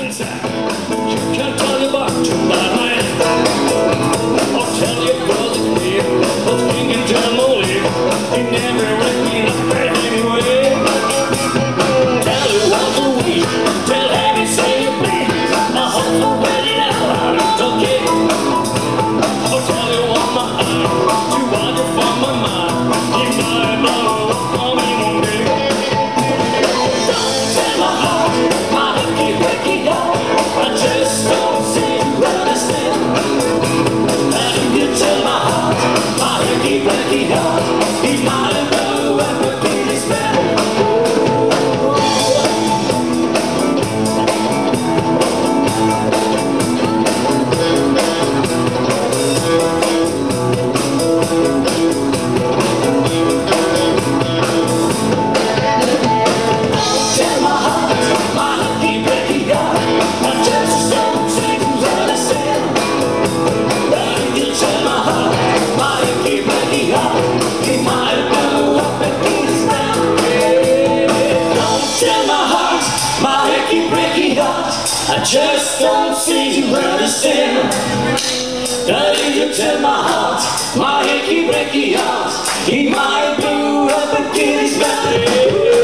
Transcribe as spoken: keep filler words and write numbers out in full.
inside. You can't tell your back to my man, or tell your brother clear, but he can tell my way. He never let me like anyway. Tell you what to weep, tell him he say you please. My heart's already now, I'm talking. Or tell you what my eye, to wander from my mind. He might blow up on me one day. Don't tell my heart, my hickey breaky heart, I just don't seem to understand. How do you tell my heart, my hickey breaky heart, he might blow up a penis man. I just don't seem to understand. That you tell my heart, my hickey breaky heart, he might blow up a kid's belly.